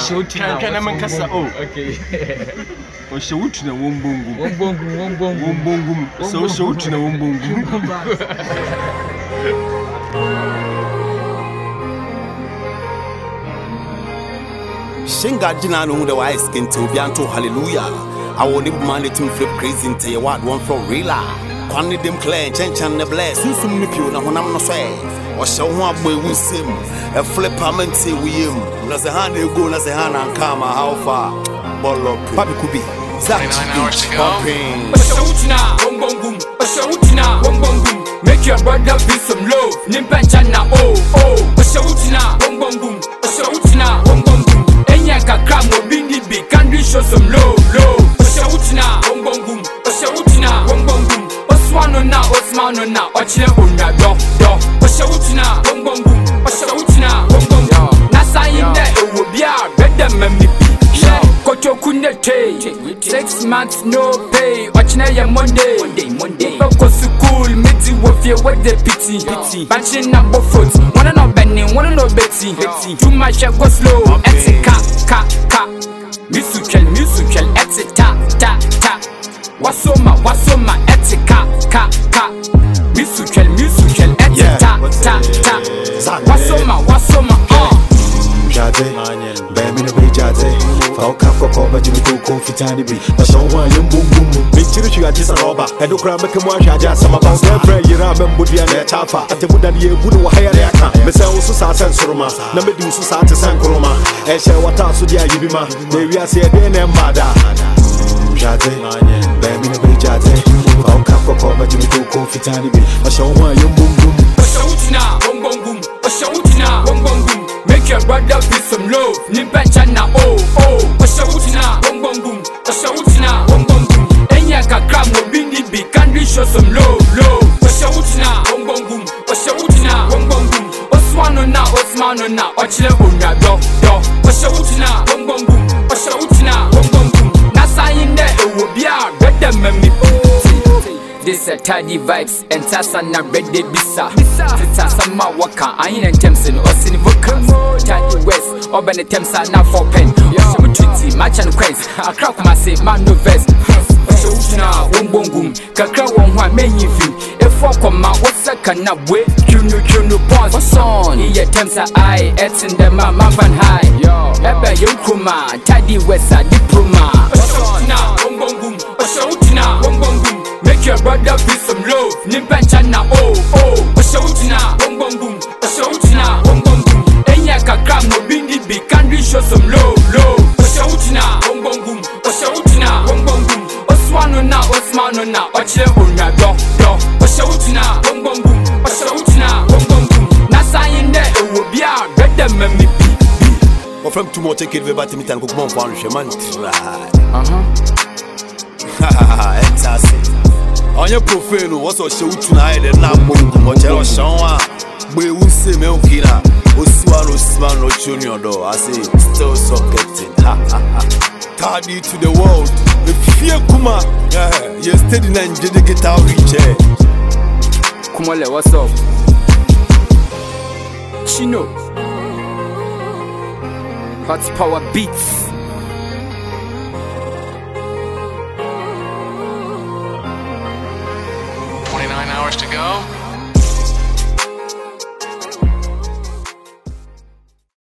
Can I make us oh okay. O shoot na wombungu. Wombungu. So shoot na wombungu. Shinga jina no the wise skin to be unto hallelujah. I want him man to flip crazy into your word one from real. Kwani dem clear chenchan the bless sum ni pio na honam no so o show ho aboy wusem e flip amenti wiyem na se han ego na se han ankama how far bollo papi kubi make your brother feel some love nimpanchana enya kakra mo bindi bi can we show some love Oswano na Osmano na ochile unya do na sayin de ewo bia beda mamipi kocho kunete 6 months no pay ochine ye Monday go school meti wo fie with the pity batching na bo foot one no bending one no betting too much go slow etika ka musical etika ta wasoma etika ka musical etika ta wasoma Jade, baby no be jade. Fau kapko koba jimi kuku fitani bi. Masonwa yembungumu. Minchiru chuya jisa roba. Edo kura meke mwaja jasa mabasa. Every yira membudi ya ne chafa. Ate budani ye budu wa haya yaka. Mese usu sa sensuruma. Na medi usu sa ate senkuruma. Eshe wata sudia yibima. Dewi asi edene mbada. Jade, baby no be jade. Fau kapko koba jimi kuku fitani bi. Masonwa yembungumu. Make your brother feel some love nimpanchana enya kakra mo bindi bi can we show some love Oswano na Osmano na ochile unya do na sayin de ewo bia beda mamipi. This a tidy vibes and tasa na ready bisa. Tasa ma waka ayin and Temsin or sin vocals. Tidy West or Ben Temsa na 4 pen. Yoshimu treaty match and quains. A crack my say man no vest. Oshawutina wombongum kakra wonwa menyi fi. Efo koma osaka na we kunu pause. Son iye Temsa I etin dem man van high. Ebe yonkuma tidy West a diploma. Oshawutina wombongum make your brother feel some love nimpanchana enya kakra mo bindi bi can we show some love Oswano na Osmano na ochile unya do na sayin de ewo bia beda mamipi from too much take it back to me tan ko mo fa no hweman on your profile, what's a show tonight and not much else? We will see me Kina, Oswano Junior, though. I say, still socketing. Cardi to the world, the fear Kuma, you're steady and did get out reach. Kumale, what's up? Chino, Hot Power Beats.